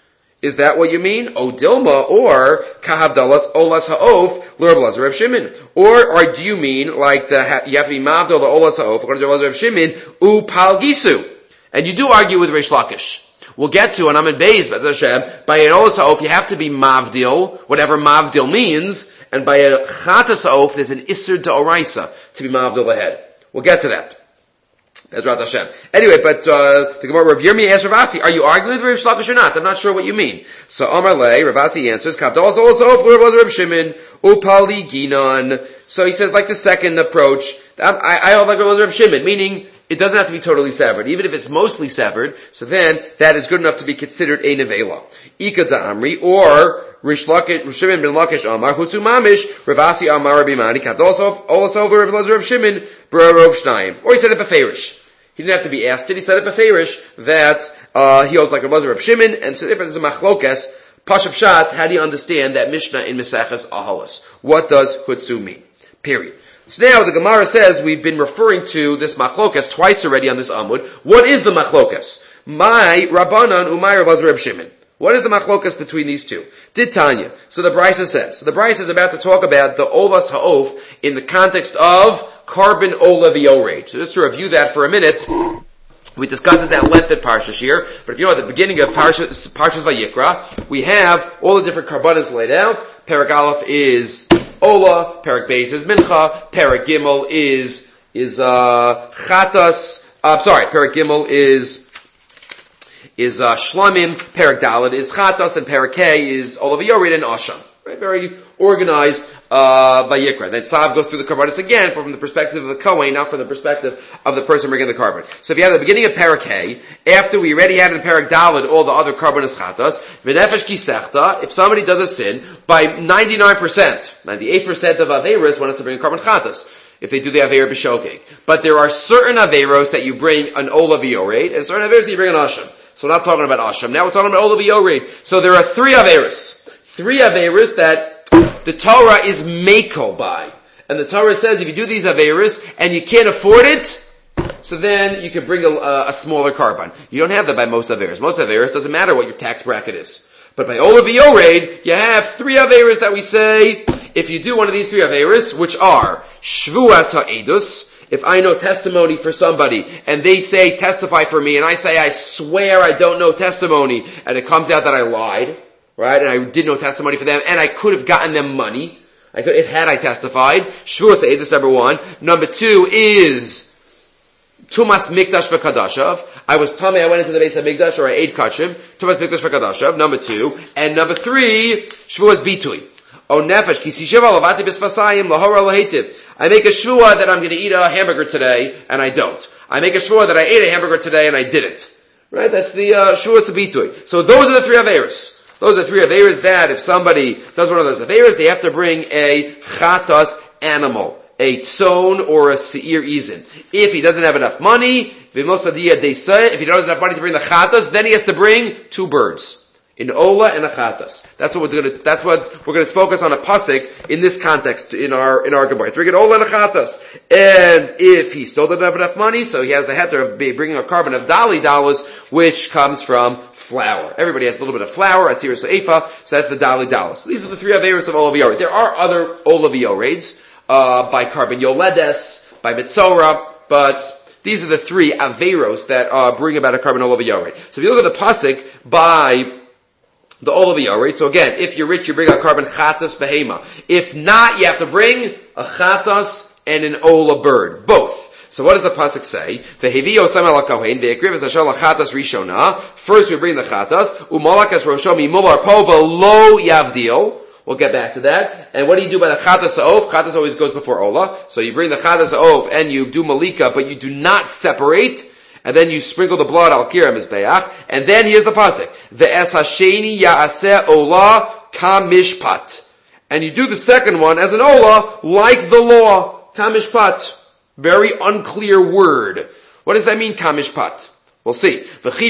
Is that what you mean? O Dilma, or Kahavdalas Olas Ha'of, L'Rab Reb Shimon. Or do you mean like you have to be mavdil the Olas Ha'of according to Reb Shimon, u palgisu? And you do argue with Reish Lakish. We'll get to, and I'm in Beis, B'ez Hashem, by an Olas Ha'of, you have to be mavdil, whatever mavdil means, and by a Chatas Ha'of, there's an Isser to Oraisa, to be mavdil ahead. We'll get to that. Bezrat Hashem. Anyway, but the Gemara, Rav Yirmiyah asks Ravasi, are you arguing with Reish Lakish or not? I'm not sure what you mean. So Amar Le, Ravasi answers, Kavdalas Olas Ha'of, L'Rab Reb Shimon, Upali Ginon. So he says, like the second approach, I hold like Reb Shimon, meaning, it doesn't have to be totally severed. Even if it's mostly severed, so then that is good enough to be considered a nevela. Ika da'amri, or Rish Shimon ben Lakish Amar, Hutsu Mamish, Ravasi Amar Rabbi Mani, Kadosov, Olasov, Reb Shimon, Brerov Shnayim. Or he said it beferish. He didn't have to be asked it, he said it beferish, that he holds like Reb Shimon, and so if there's a machlokes, Pashup Shat, how do you understand that Mishnah in Meseches Ahalos? What does Hutsu mean? Period. So now the Gemara says we've been referring to this machlokas twice already on this Amud. What is the machlokas? My Rabbanan Umay Rav Reb Shimon. What is the machlokas between these two? Did Tanya. So the Brisa says. So the Brisa is about to talk about the Olas Ha'of in the context of carbon Ola V'Yored. So just to review that for a minute, we discussed it at length at Parshas here, but if you know at the beginning of Parshas Vayikra, we have all the different karbanos laid out. Perek Aleph is Ola, Perek Beis is Mincha, Perek Gimel is Chatas, Perek Gimel is Shlamim, Perek Dalet is Chatas, and Perek K is Ola V'Yored and Asham. Right? Very organized, Vayikra. Then Tzav goes through the karbanos again from the perspective of the Kohen, not from the perspective of the person bringing the carbon. So if you have the beginning of Perek K, after we already had in Perek Dalet all the other karbanos Chatas, V'nefesh Kisechta, if somebody does a sin, by 98% of Averos when it's to bring a carbon Chatas, if they do the Aver B'Shogeg. But there are certain Averos that you bring an Ola V'Yored, and certain Averos that you bring an Asham. So we're not talking about Asham. Now we're talking about Ola V'Yored. So there are three Averos that the Torah is mako by. And the Torah says if you do these Averos and you can't afford it, so then you can bring a smaller carbon. You don't have that by most Averos. Most Averos doesn't matter what your tax bracket is. But by Ola V'Yored, you have three Averos that we say, if you do one of these three Averos, which are Shvuas HaEdus, if I know testimony for somebody, and they say testify for me, and I say I swear I don't know testimony, and it comes out that I lied, right, and I did no testimony for them, and I could have gotten them money, had I testified. Shvuas HaEdus, number one. Number two is Tumas Mikdash v'Kadashav. I was Tamei, I went into the base of Mikdash, or I ate Kachim. Tumas Mikdash v'Kadashav. Number two. And number three, Shvuas Bitui. O Nefesh, Ki Sishiva Lavati B'Sfasayim, Lahora Lahetiv. I make a shvua that I'm going to eat a hamburger today, and I don't. I make a shvua that I ate a hamburger today, and I didn't. Right? That's the Shvuas Bitui. So those are the three Averos. Those are three averas that if somebody does one of those averas, they have to bring a chatas animal, a tzon or a seir izin. If he doesn't have enough money, if he doesn't have money to bring the chatas, then he has to bring two birds. An ola and a chatas. That's what we're going to focus on a pasuk in this context in our Gemara. Bring an ola and a chatas. And if he still doesn't have enough money, so he has the heter of bringing a carbon of dali dollars, which comes from flour. Everybody has a little bit of flour, asir seifa, so that's the dali dollars. So these are the three averos of olav yored. There are other olav yoreds, by carbon yoledes, by mitzora, but these are the three averos that bring about a carbon olav yored. So if you look at the pasuk by the olav yored, so again, if you're rich, you bring a carbon chatas behema. If not, you have to bring a chatas and an ola bird, both. So what does the pasuk say? First we bring the chatas, umalakas roshomi mular pova lo yavdil. We'll get back to that. And what do you do by the chatas ha'of? Chatas always goes before ola. So you bring the chatas ha'of and you do malika, but you do not separate. And then you sprinkle the blood al kira mizbeach. And then here's the pasuk: ve'es hasheni ya'aseh ola kamishpat. And you do the second one as an ola, like the law, kamishpat. Very unclear word. What does that mean, kamishpat? We'll see.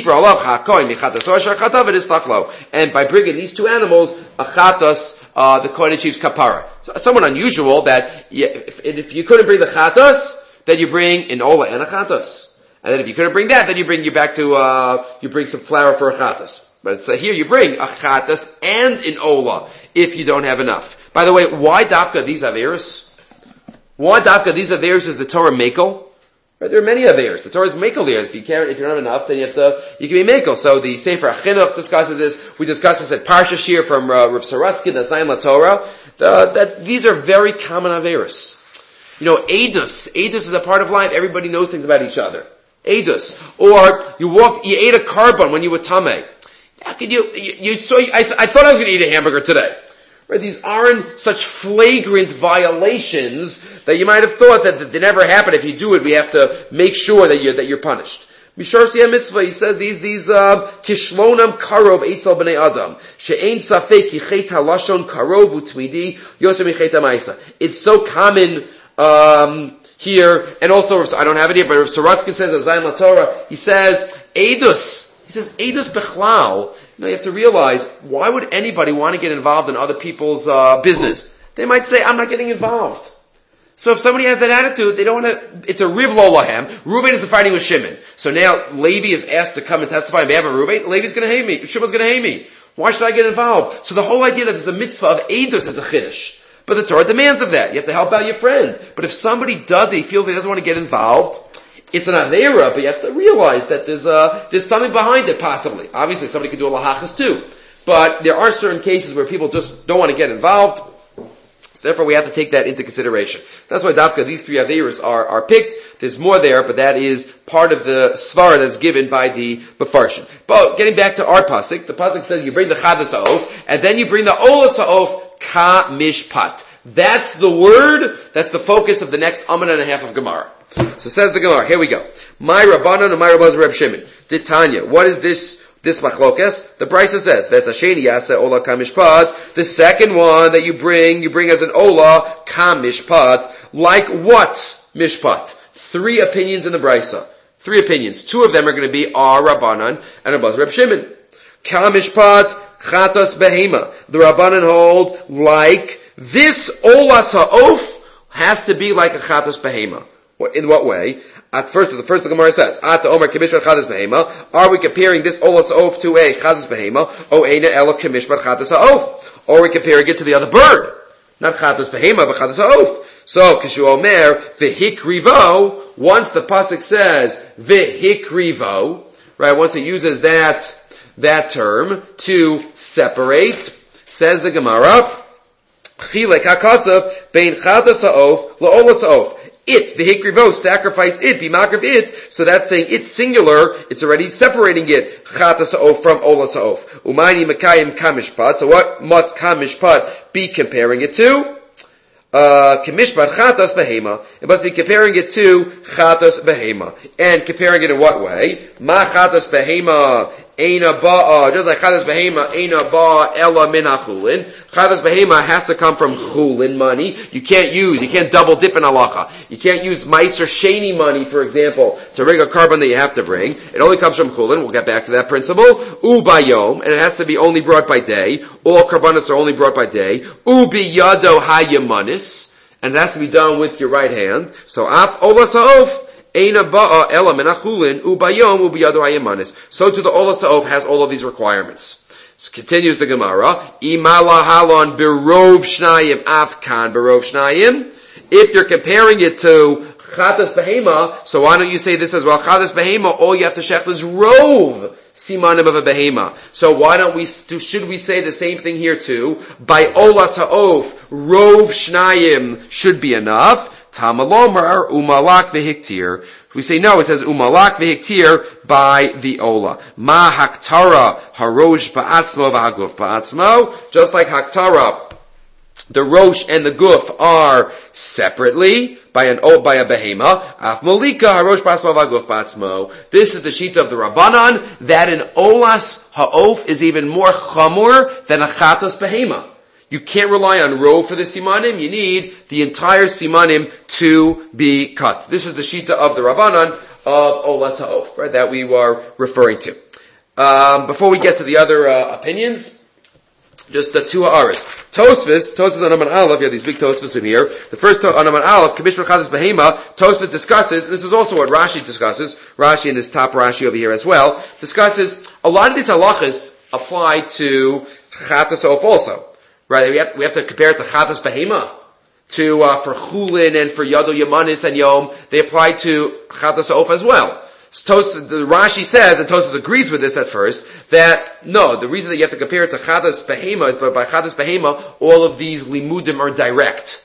And by bringing these two animals, achatas, the kohen achieves kapara. So somewhat unusual that if you couldn't bring the chatas, then you bring an ola and a chatas. And then if you couldn't bring that, then you bring you bring some flour for a chatas. But it's here you bring a chatas and an ola if you don't have enough. By the way, why dafka these averos? Why dafka these averos is the Torah makel? Right, there are many averos. The Torah is makel here. If you don't have enough, then you can be makel. So the Sefer Achinuch discusses this. We discussed this at Parsha Shir from Rav Sarasky, the Zayin LaTorah. That these are very common averos. Edus. Edus is a part of life. Everybody knows things about each other. Edus. Or you ate a carbon when you were tameh. How could I thought I was going to eat a hamburger today. Right? These aren't such flagrant violations that you might have thought that they never happen. If you do it, we have to make sure that you're punished. Mishar Siyam Mitzvah, he says these kishlonam karov eitzel b'nei adam she'ein safek yichet halashon karov utmidi yosem yichet ha'maisa. It's so common here, and also I don't have it here, but Rav Sorotskin says of Zayin LaTorah, he says edus. He says edus bechlal. You have to realize, why would anybody want to get involved in other people's business? They might say, I'm not getting involved. So if somebody has that attitude, they don't want to, it's a riv lo lahem. Reuven is fighting with Shimon. So now Levi is asked to come and testify on behalf of Reuven. Levi's going to hate me. Shimon's going to hate me. Why should I get involved? So the whole idea that there's a mitzvah of edus is a chiddush. But the Torah demands of that. You have to help out your friend. But if somebody does, they feel he doesn't want to get involved, it's an avera, but you have to realize that there's something behind it, possibly. Obviously, somebody could do a lahachas too. But there are certain cases where people just don't want to get involved. So therefore, we have to take that into consideration. That's why dafka, these three averas are picked. There's more there, but that is part of the svara that's given by the Mefarshim. But getting back to our pasuk, the pasuk says you bring the chadas ha'of, and then you bring the olas ha'of ka mishpat. That's the word, that's the focus of the next amud and a half of Gemara. So says the Gemara, here we go. My Rabbanan and my Rabbaz Reb Shimon. Titanya, what is this machlokes? The Brisa says, Ves hasheni yaseh ola kamishpat. The second one that you bring as an ola kamishpat. Like what mishpat? 3 opinions in the Brisa. 3 opinions. 2 of them are going to be our Rabbanan and Rabbaz Reb Shimon. Kamishpat chatas behema. The Rabbanan hold like this ola sa'of has to be like a chatas behema. In what way? At first, the Gemara says, Ata Omer Kamishpat Chadas Behema. Are we comparing this Ola Sa'of to a Chadas Behema? O Eina Ela Kamishpat Chadas Sa'of. Or are we comparing it to the other bird? Not Chadas Behema, but Chadas Sa'of. So, Kishu Omer, V'hikrivo, once the Pasuk says, V'hikrivo, right, once it uses that term to separate, says the Gemara, Chilek HaKasav, Bein Chadas Sa'of, La'ola Sa'of. It, the hikrivo, sacrifice it, be makrav it, so that's saying it's singular, it's already separating it, chata sa'of from ola sa'of. Umayni makayim kamishpat, so what must kamishpat be comparing it to? Kamishpat chatas behema. It must be comparing it to chatas behema. And comparing it in what way? Ma chatas behema Eina ba'a, just like chadas behema, eina ba'a ela min hachulin. Chadas behema has to come from chulin money. You can't double dip in halacha. You can't use meiser sheni money, for example, to bring a carbon that you have to bring. It only comes from chulin. We'll get back to that principle. U bayom, and it has to be only brought by day. All karbanos are only brought by day. U biyado hayamanis, and it has to be done with your right hand. So af olas ha'of. Eina ba'a ela min hachulin ubayom ubiyado hayamanis. So too the olas ha'of has all of these requirements. So continues the Gemara. Imala halon berov shnayim afkan berov shnayim. If you're comparing it to chatas behema, so why don't you say this as well? Chatas behema, all you have to shech is rov simanim of a behema. So why don't should we say the same thing here too? By olas ha'of, rov shnayim should be enough. Tamalomar umalak v'hiktir. We say no, it says umalak v'hiktir by the ola. Ma haktara harosh ba'atzmo v'haguf ba'atzmo. Just like haktara, the rosh and the guf are separately by a behema. Af malika harosh ba'atzmo v'haguf ba'atzmo. This is the shita of the Rabbanan that an olas ha'of is even more chamor than a chatas behema. You can't rely on rov for the simanim. You need the entire simanim to be cut. This is the shita of the Rabbanan of olas ha'of, right, that we were referring to. Before we get to the other opinions, just the two ha'aris. Tosfos on Amman Aleph, you have these big Tosfos in here. The first on Amman Aleph, Kamishma Chadas Behema, Tosfos discusses, and this is also what Rashi discusses, Rashi in this top Rashi over here as well, discusses, a lot of these halachas apply to Chatas Ha'of also. Right, we have to compare it to Chatas Behema, to, for Chulin and for Yado Yamanis and Yom, they apply to Chatas Ha'of as well. So the Rashi says, and Tosfos agrees with this at first, that no, the reason that you have to compare it to Chatas Behema is by Chatas Behema, all of these limudim are direct.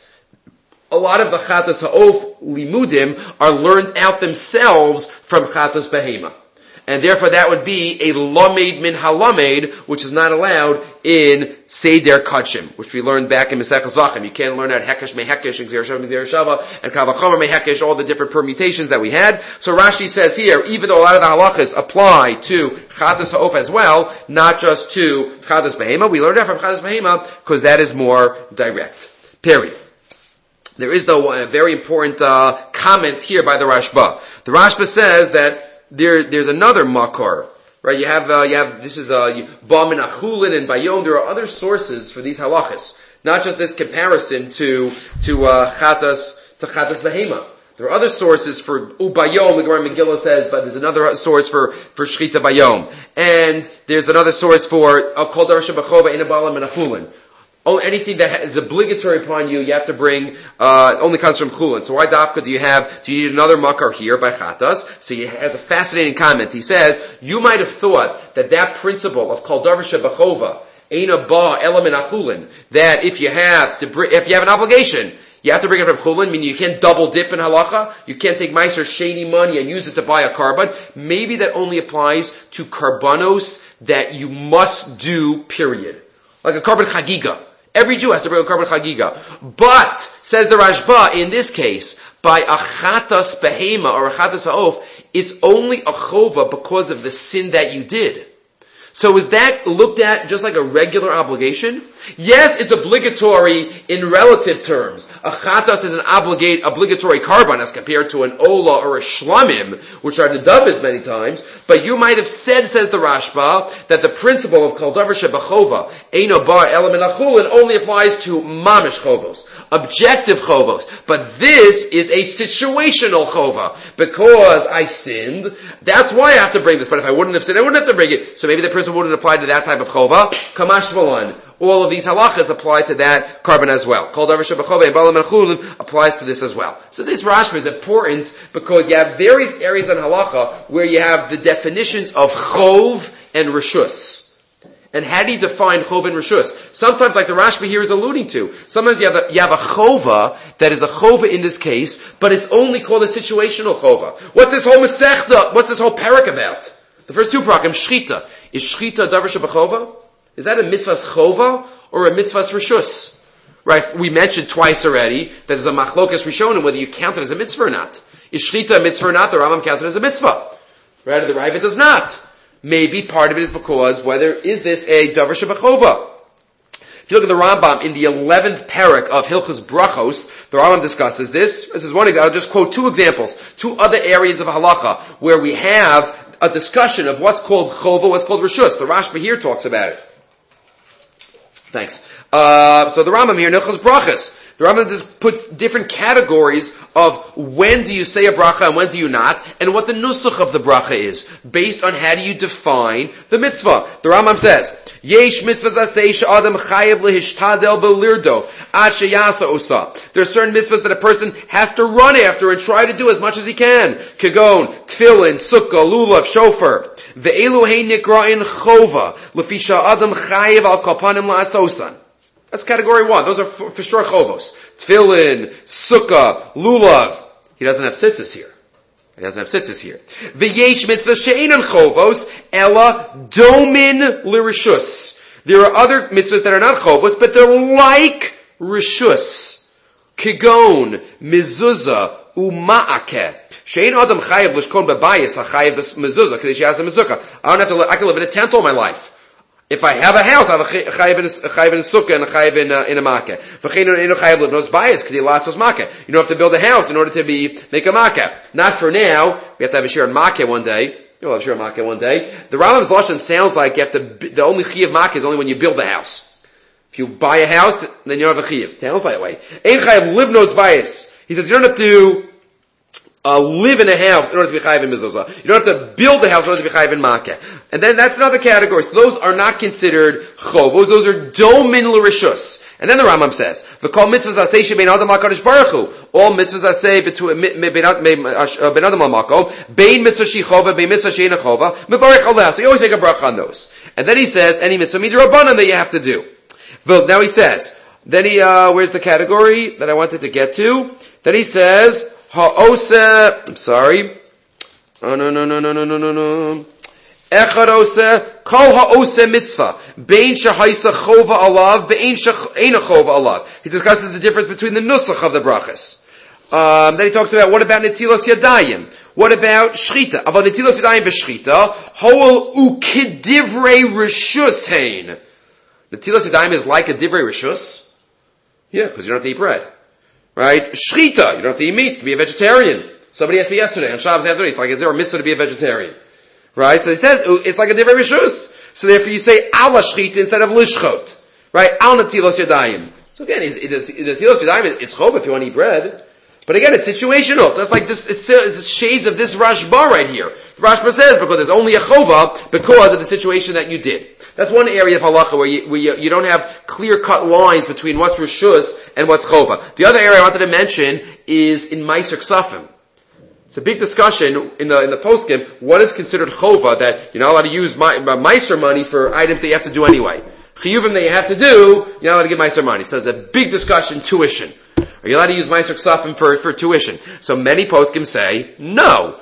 A lot of the Chatas Ha'of limudim are learned out themselves from Chatas Behema. And therefore that would be a lamed min halamed, which is not allowed in Seder Kachim, which we learned back in Maseches Zachim. You can't learn out Hekesh Mehekesh, and Gzer Shava, and Kavachomer Mehekesh, all the different permutations that we had. So Rashi says here, even though a lot of the halachas apply to Chatas Ha'of as well, not just to Chatas Behema, we learned that from Chatas Behema, because that is more direct. Period. There is though a very important comment here by the Rashba. The Rashba says that there's another makor, right? You have this is Ba'min Achulin and Bayom. There are other sources for these halachas, not just this comparison to Chatas Behema. There are other sources for Ubayom. The Gemara Megillah says, but there's another source for Shchita Bayom, and there's another source for Kol Dar Shebachova Ein Ba'ala Min Achulin. Oh, anything that is obligatory upon you, you have to bring, only comes from Chulin. So why dafka do you need another makar here by Chatas? So he has a fascinating comment. He says, you might have thought that principle of Kol Davar Shebachova, Eina Ba Ela Min Achulin, that if you have an obligation, you have to bring it from Chulin, meaning you can't double dip in halacha, you can't take meiser sheni money and use it to buy a carbon. Maybe that only applies to karbanos that you must do, period. Like a carbon chagiga. Every Jew has to bring a carbon chagiga. But, says the Rashba, in this case, by a chatas behema or a chatas ha'of, it's only a chova because of the sin that you did. So is that looked at just like a regular obligation? Yes, it's obligatory in relative terms. A chatas is an obligatory carbon as compared to an ola or a shlamim, which are nedavos many times. But you might have said, says the Rashba, that the principle of kol davar shebachova, eino bar ela min achulin, only applies to mamish chovos, objective chovos. But this is a situational chova. Because I sinned, that's why I have to bring this. But if I wouldn't have sinned, I wouldn't have to bring it. So maybe the person wouldn't apply to that type of chova. Kamash v'lan. All of these halachas apply to that carbon as well. Kol davar shebachova ba'ala min achulin applies to this as well. So this Rashba is important because you have various areas in halacha where you have the definitions of chov and reshus. And how do you define chov and reshus? Sometimes, like the Rashba here is alluding to, sometimes you have a chova that is a chova in this case, but it's only called a situational chova. What's this whole mesechta? What's this whole parak about? The first two parakim, shchita. Is shchita davar shebachova? Is that a mitzvah's chova or a mitzvah's reshus? Right? We mentioned twice already that there's a machlokas rishonim whether you count it as a mitzvah or not. Is shchita a mitzvah or not? The Rambam counts it as a mitzvah. Right? The Raiva does not. Maybe part of it is because whether is this a davar shebachova. If you look at the Rambam in the 11th parak of Hilchos Brachos, the Rambam discusses this. This is one example. I'll just quote two examples, two other areas of halacha where we have a discussion of what's called chova, what's called reshus. The Rashba here talks about it. Thanks. So the Rambam here in Hilchos Brachos, the Rambam just puts different categories of when do you say a bracha and when do you not, and what the nusach of the bracha is, based on how do you define the mitzvah. The Rambam says, Yesh mitzvahs aseh she'adam chayev lehishtadel v'lirdo ad sheyasa osa. There are certain mitzvahs that a person has to run after and try to do as much as he can. Kagon, tefillin, sukkah, lulav, shofar. Ve'elu hein nikra'in chova, lefi she'adam chayev al kapanim la'asosan. That's category one. Those are for sure chovos. Tefillin, sukkah, lulav. He doesn't have tzitzis here. V'yesh mitzvah she'enan chovos, ela domin l'rishus. There are other mitzvahs that are not chovos, but they're like rishus. Kigon, mezuzah, uma'akeh. She'en adam chayev l'shkon b'bayis ha'chayev mezuzah, because she has a mezuzah. I can live in a tent all my life. If I have a house, I have a chayev in a sukkah and a chayev in a makkah. V'chein eno chayev livnos bayis k'di lasos makkah. You don't have to build a house in order to make a makkah. Not for now. We have to have a shir in makkah one day. You'll have a shir in makkah one day. The Rambam's lashon sounds like you have to. The only chiyuv makkah is only when you build a house. If you buy a house, then you don't have a chiyuv. Sounds that way. Ein chayev livnos bayis. He says you don't have to live in a house in order to be chayiv in mezuzah. You don't have to build a house in order to be chayiv in makkah. And then that's another category. So those are not considered chovos. Those are domin l'rishus. And then the Rambam says, "V'kol mitzvahs aseh shebein adam l'kadosh baruch hu." All mitzvahs aseh between ben adam l'makom, bein mitzvah shechova, bein mitzvah she'ena chova, mevarich aleh. So you always make a bracha on those. And then he says, any mitzvah midrabanan that you have to do. Now he says, then he where's the category that I wanted to get to? Then he says. I'm sorry. Oh, no. Echad oseh, kol ha'oseh mitzvah. Bein shehaisa chova alav, bein she'ena chova alav. He discusses the difference between the nusach of the brachas. Then he talks about what about netilos yadayim? What about shchita? About netilos yadayim b'shchita, ho'ol u'kidivrei rishus hein. Netilos yadayim is like a divrei rishus. Yeah, because you don't have to eat bread. Right? Shchita, you don't have to eat meat, you can be a vegetarian. Somebody asked me yesterday, on Shabbos afternoon, it's like, is there a mitzvah to be a vegetarian? Right? So he says, it's like a divrei rishus. So therefore you say, ala shchita instead of lishchot. Right? Al netilos yadayim. So again, netilos yadayim is chov if you want to eat bread. But again, it's situational. So that's like this, it's shades of this Rashba right here. The Rashba says, because there's only a chova because of the situation that you did. That's one area of halacha where you don't have clear-cut lines between what's rishus and what's chova. The other area I wanted to mention is in Meiser Ksafim. It's a big discussion in the poskim. What is considered chova that you're not allowed to use Meiser money for items that you have to do anyway. Chiyuvim that you have to do, you're not allowed to give Meiser money. So it's a big discussion, tuition. Are you allowed to use Meiser Ksafim for tuition? So many poskim say, no.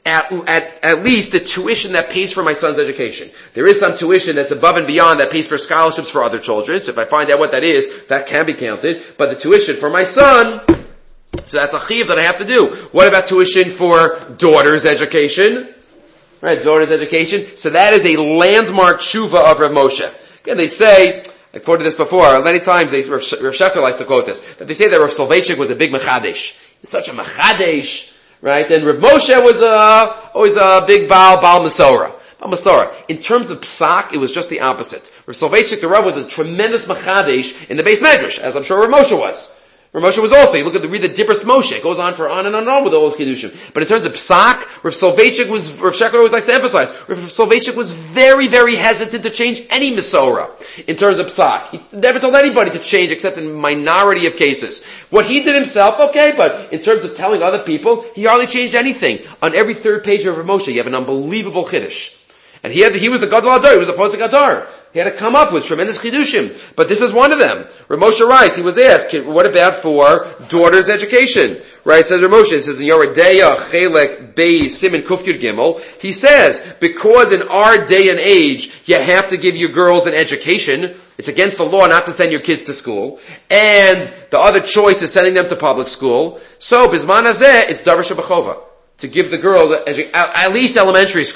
At least the tuition that pays for my son's education. There is some tuition that's above and beyond that pays for scholarships for other children. So if I find out what that is, that can be counted. But the tuition for my son, so that's a chiyuv that I have to do. What about tuition for daughter's education? Right, daughter's education. So that is a landmark tshuva of Rav Moshe. Again, they say, I quoted this before, many times Rav Shefter likes to quote this, that they say that Rav Soloveitchik was a big mechadesh. He's such a mechadesh. Right? And Rav Moshe was always a big Baal Masorah. In terms of psak, it was just the opposite. Rav Soloveitchik, the Rav, was a tremendous machadesh in the Beis Medrash, as I'm sure Rav Moshe was. Rav Moshe was also. You read the Dibros Moshe. It goes on and on with all those kiddushim. But in terms of psak, Rav Sheckler always likes to emphasize, Rav Soloveitchik was very, very hesitant to change any Masorah in terms of psak. He never told anybody to change except in a minority of cases. What he did himself, okay, but in terms of telling other people, he hardly changed anything. On every third page of Rav Moshe, you have an unbelievable chiddush. And he was the Gadol Adar, he was the Posek Adar. He had to come up with tremendous chidushim. But this is one of them. Rav Moshe writes, he was asked, what about for daughter's education? Right, says Rav Moshe, it says in Yoredeya, Chelek, Beis, Siman, Kuf Yud Gimel, he says, because in our day and age, you have to give your girls an education, it's against the law not to send your kids to school, and the other choice is sending them to public school, so, Bizman Hazeh, it's Davar Shebachova, to give the girls at least elementary school.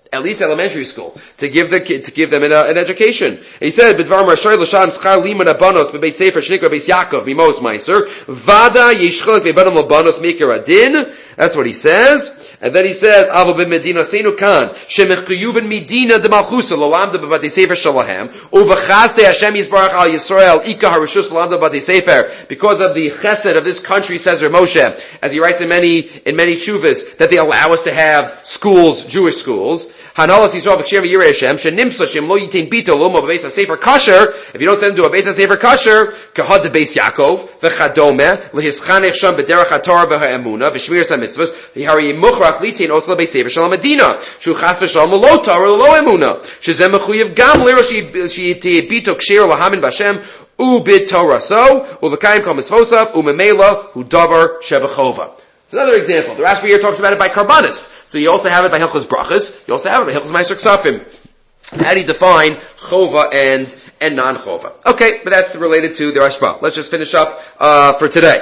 at least elementary school, to give them an education. And he said, "B'dvar marshay l'shan schar liman abanos b'beit sefer shnikra beis Yaakov b'mos meiser vada yishchalek be'banam l'banos mikra adin." That's what he says. And then he says, "Avo b'medina seinu kan shemechuyuven medina demalchusa lolamda b'bati sefer shalahem u'v'chaste Hashem yisbarach al Yisrael ika harishus lolamda b'bati sefer." Because of the chesed of this country, says Rav Moshe, as he writes in many tshuvas, that they allow us to have schools, Jewish schools. Hanalas Yisrael v'ksher v'yirei Hashem shenimsa shem lo yitin bito lomo b'beis hasefer kasher. If you don't send them to a beis hasefer kasher, kahad de beis Yaakov v'chadome lehischanech sham b'derech haTorah v'ha'emuna v'shmiras hamitzvos v'hari muchrach litin osla beis hasefer shel Medina shu chas v'shalom lo Torah lo emuna shezem mechuyev gam lero sheyitei bito ksher lahamin b'Hashem ubit Torah so uv'kayim kol mitzvosav umemela hu davar shebechova. It's another example. The Rashba here talks about it by Karbanis. So you also have it by Hilchos Brachas. You also have it by Hilchos Meiser Ksafim. How do you define Chova and non-Chova? Okay, but that's related to the Rashba. Let's just finish up for today.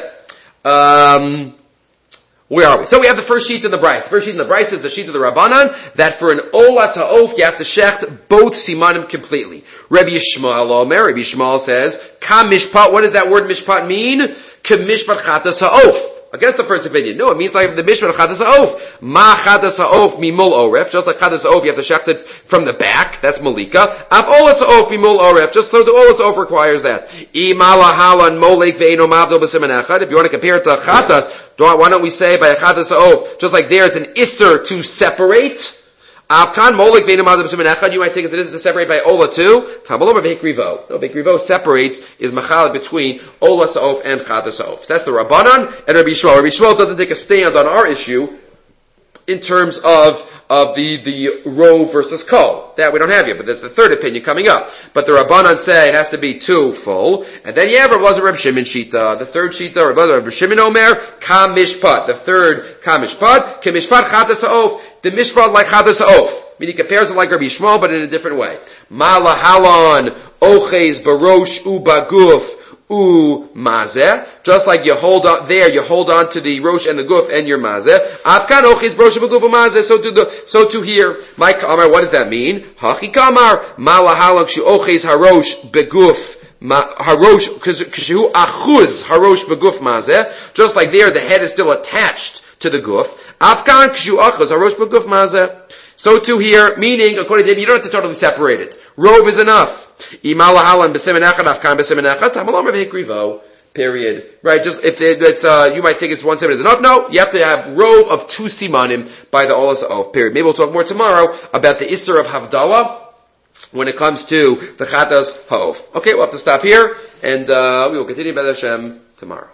Where are we? So we have the first sheet in the Bryce. The first sheet in the Bryce is the sheet of the Rabbanan, that for an Olas Ha'of, you have to shecht both simanim completely. Rabbi Yishmael Omer, Rabbi Yishmael says, Ka mishpat, what does that word mishpat mean? Ka mishpat chatas ha'of. Against the first opinion. No, it means like the mishpat of chatas ha'of. Ma chatas ha'of mimul oref. Just like chatas ha'of, you have to shecht it from the back. That's malika. Av olas ha'of mimul oref. Just so the olas ha'of requires that. Imala halan molek ve'eno mavdol b'siman echad. If you want to compare it to chatas, why don't we say by a chatas ha'of, just like there it's an isser to separate. Avkan molek ve'eno mavdol b'siman echad. You might think it's an isser to separate by ola too. Tamalom of hikrivo. No, hikrivo separates, is machal between olas ha'of and chatas ha'of. So that's the Rabbanan and Rabbi Yishmael. Rabbi Yishmael doesn't take a stand on our issue in terms of the rov versus kol. That we don't have yet, but there's the third opinion coming up. But the Rabbanan say it has to be 2 full. And then you have Rav Reb Shimon Shita. The third Shita, Reb Shimon Omer, Ka Mishpat. The third, Ka Mishpat, Ke Mishpat Chatas Ha'of. The Mishpat like Chatas Ha'of. Meaning he compares it like Rabbi Yishmael, but in a different way. Ma lahalon, oches barosh ubaguf. Mazeh, just like you hold on to the rosh and the guf and your mazeh. Afkan oches barosh ubaguf mazeh. So to here, my kamar. What does that mean? Hachi kamar malahalak shu oches harosh beguf. Harosh kshu achuz harosh beguf mazeh. Just like there, the head is still attached to the guf. Afkan kshu achuz harosh beguf mazeh. So too here, meaning, according to him, you don't have to totally separate it. Rov is enough. Period. Right? Just if it's you might think it's 1 siman is enough. No, you have to have rov of 2 simanim by the olas ha'of. Period. Maybe we'll talk more tomorrow about the isser of havdalah when it comes to the chatas ha'of. Okay, we'll have to stop here, and we will continue B'ez Hashem tomorrow.